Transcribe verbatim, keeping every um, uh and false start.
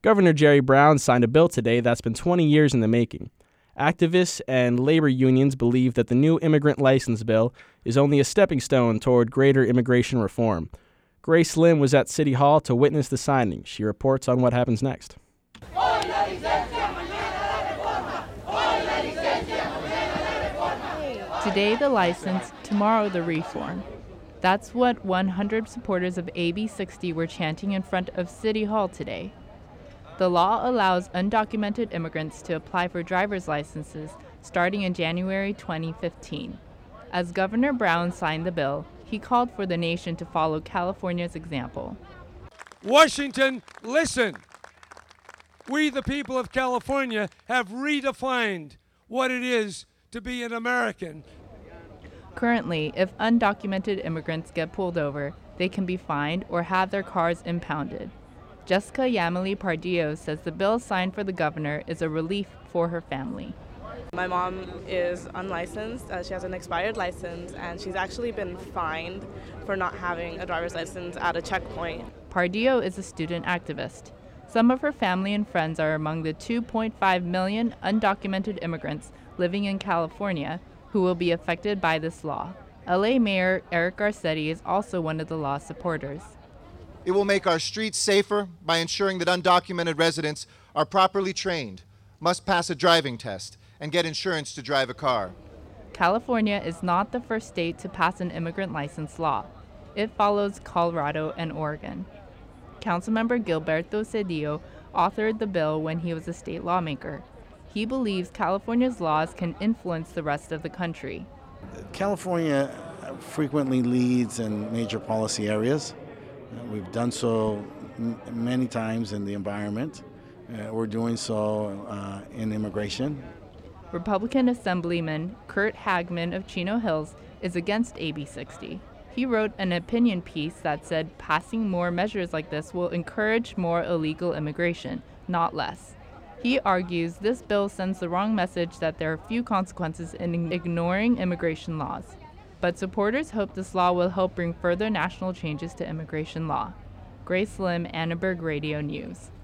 Governor Jerry Brown signed a bill today that's been twenty years in the making. Activists and labor unions believe that the new immigrant license bill is only a stepping stone toward greater immigration reform. Grace Lim was at City Hall to witness the signing. She reports on what happens next. Today the license, tomorrow the reform. That's what one hundred supporters of A B sixty were chanting in front of City Hall today. The law allows undocumented immigrants to apply for driver's licenses starting in January twenty fifteen. As Governor Brown signed the bill, he called for the nation to follow California's example. Washington, listen. We, the people of California, have redefined what it is to be an American. Currently, if undocumented immigrants get pulled over, they can be fined or have their cars impounded. Jessica Yamily Pardillo says the bill signed for the governor is a relief for her family. My mom is unlicensed. Uh, she has an expired license, and she's actually been fined for not having a driver's license at a checkpoint. Pardillo is a student activist. Some of her family and friends are among the two point five million undocumented immigrants living in California who will be affected by this law. L A Mayor Eric Garcetti is also one of the law's supporters. It will make our streets safer by ensuring that undocumented residents are properly trained, must pass a driving test, and get insurance to drive a car. California is not the first state to pass an immigrant license law. It follows Colorado and Oregon. Councilmember Gilberto Cedillo authored the bill when he was a state lawmaker. He believes California's laws can influence the rest of the country. California frequently leads in major policy areas. Uh, we've done so m- many times in the environment. Uh, we're doing so uh, in immigration. Republican Assemblyman Kurt Hagman of Chino Hills is against A B sixty. He wrote an opinion piece that said passing more measures like this will encourage more illegal immigration, not less. He argues this bill sends the wrong message that there are few consequences in ignoring immigration laws. But supporters hope this law will help bring further national changes to immigration law. Grace Lim, Annenberg Radio News.